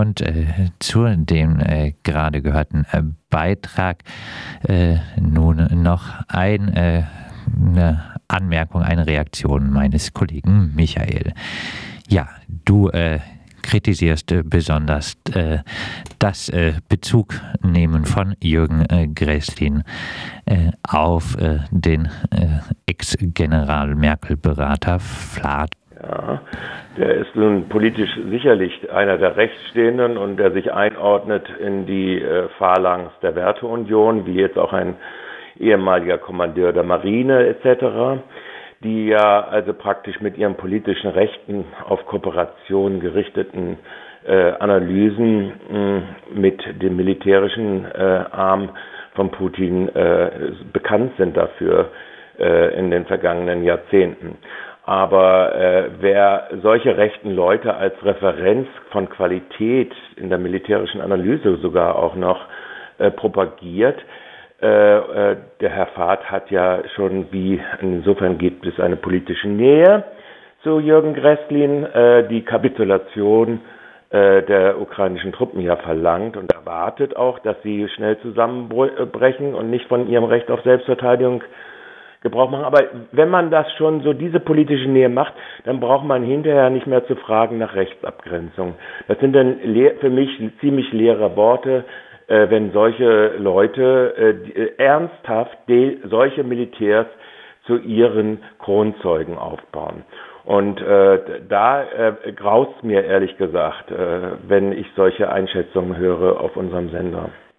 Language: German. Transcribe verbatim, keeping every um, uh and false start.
Und äh, zu dem äh, gerade gehörten äh, Beitrag äh, nun noch ein, äh, eine Anmerkung, eine Reaktion meines Kollegen Michael. Ja, du äh, kritisierst äh, besonders äh, das äh, Bezugnehmen von Jürgen äh, Gräslin äh, auf äh, den äh, Ex-General Merkel-Berater Flath. Ja, der ist nun politisch sicherlich einer der Rechtsstehenden und der sich einordnet in die äh, Phalanx der Werteunion, wie jetzt auch ein ehemaliger Kommandeur der Marine et cetera, die ja also praktisch mit ihren politischen Rechten auf Kooperation gerichteten äh, Analysen mh, mit dem militärischen äh, Arm von Putin äh, bekannt sind dafür äh, in den vergangenen Jahrzehnten. Aber äh, wer solche rechten Leute als Referenz von Qualität in der militärischen Analyse sogar auch noch äh, propagiert, äh, äh, der Herr Fahrt hat ja schon, wie insofern gibt es eine politische Nähe zu Jürgen Gräslin, äh, die Kapitulation äh, der ukrainischen Truppen ja verlangt und erwartet auch, dass sie schnell zusammenbrechen und nicht von ihrem Recht auf Selbstverteidigung Gebrauch machen. Aber wenn man das schon so, diese politische Nähe macht, dann braucht man hinterher nicht mehr zu fragen nach Rechtsabgrenzung. Das sind dann für mich ziemlich leere Worte, äh, wenn solche Leute äh, ernsthaft de, solche Militärs zu ihren Kronzeugen aufbauen. Und äh, da äh, graust mir ehrlich gesagt, äh, wenn ich solche Einschätzungen höre auf unserem Sender.